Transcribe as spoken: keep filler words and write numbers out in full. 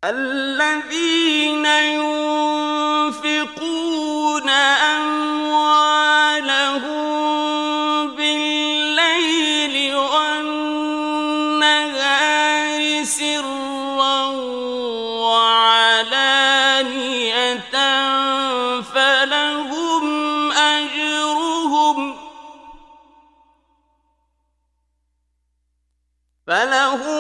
الذين ينفقون أموالهم بالليل والنهار سرا وعلانية فلهم أجرهم فلهم